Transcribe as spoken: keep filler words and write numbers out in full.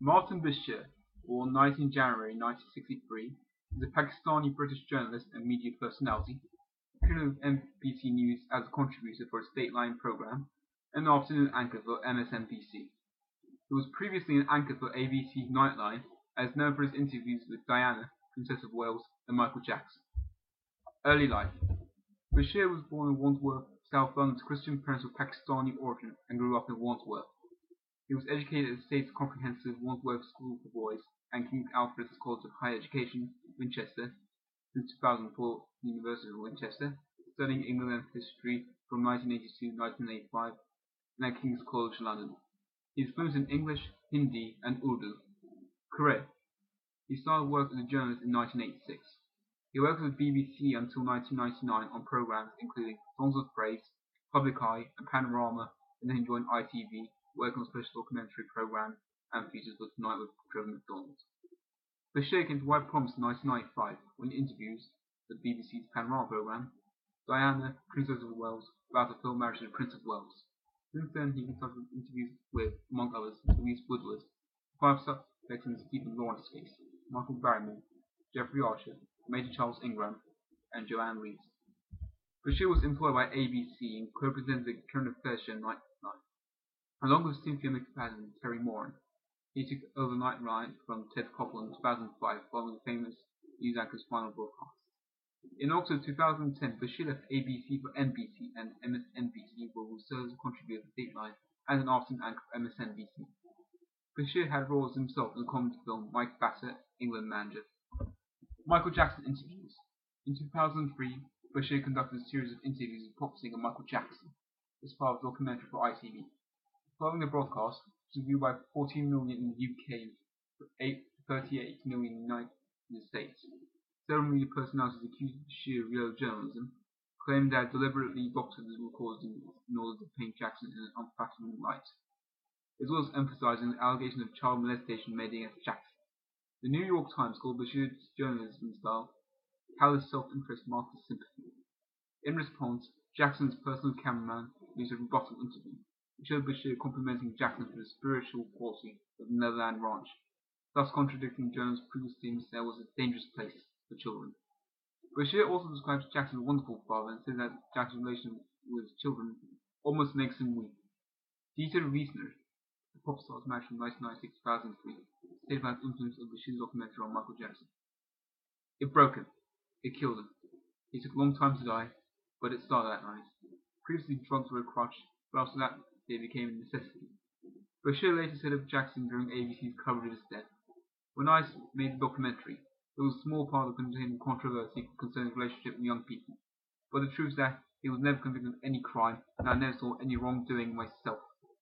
Martin Bashir, born nineteenth January nineteen sixty-three, is a Pakistani-British journalist and media personality, appearing with M B C News as a contributor for its Dateline programme and an afternoon anchor for M S N B C. He was previously an anchor for A B C's Nightline, and is known for his interviews with Diana, Princess of Wales, and Michael Jackson. Early life. Bashir was born in Wandsworth, South London, to Christian parents of Pakistani origin and grew up in Wandsworth. He was educated at the State's Comprehensive Wandsworth School for Boys and King Alfred's College of Higher Education, Winchester, since two thousand four, the University of Winchester, studying England and history from nineteen eighty-two to nineteen eighty-five, and at King's College London. He is fluent in English, Hindi, and Urdu. Career. He started work as a journalist in nineteen eighty-six. He worked with B B C until nineteen ninety-nine on programmes including Songs of Praise, Public Eye, and Panorama, and then joined I T V, working on special documentary programmes and features for Tonight with Trevor McDonald. Bashir came to White Promise in nineteen ninety-five when he interviews the B B C's Panorama programme Diana, Princess of Wales, about the film Marriage to the Prince of Wales. Since then, he conducted interviews with, among others, Louise Woodward, five suspects in the Stephen Lawrence case, Michael Barrymore, Jeffrey Archer, Major Charles Ingram, and Joanne Reeves. Bashir was employed by A B C and co-presented the current affairs show Nightline. Along with Cynthia McFadden and Terry Moran, he took over Nightline from Ted Koppel in two thousand five following the famous news anchor's final broadcast. In October two thousand ten, Bashir left A B C for N B C and M S N B C, where he served as a contributor to Dateline and an afternoon anchor for M S N B C. Bashir had roles himself in the comedy film Mike Bassett, England Manager. Michael Jackson interviews. In two thousand three, Bashir conducted a series of interviews with pop singer Michael Jackson as part of a documentary for I T V. Following the broadcast, which was viewed by fourteen million in the U K and thirty-eight million in the United States, several media personalities accused Bashir of real journalism, claiming they had deliberately doctored the recordings in order to paint Jackson in an unflattering light, as well as emphasizing the allegation of child molestation made against Jackson. The New York Times called Bashir's journalism style callous self-interest marked as sympathy. In response, Jackson's personal cameraman used a rebuttal interview, which showed Bashir complimenting Jackson for the spiritual quality of the Neverland Ranch, thus contradicting Jones' previous statements that it was a dangerous place for children. Bashir also describes Jackson as a wonderful father and says that Jackson's relation with his children almost makes him weep. Dieter Wiesner, the pop star's marriage from nineteen ninety-six to two thousand three, stated about the influence of Bashir's documentary on Michael Jackson. It broke him. It killed him. He took a long time to die, but it started that night. Previously, drugs were a crutch, but after that, they became a necessity. Bashir later said of Jackson during A B C's coverage of his death, "When I made the documentary, it was a small part that contained controversy concerning his relationship with young people. But the truth is that he was never convicted of any crime, and I never saw any wrongdoing myself."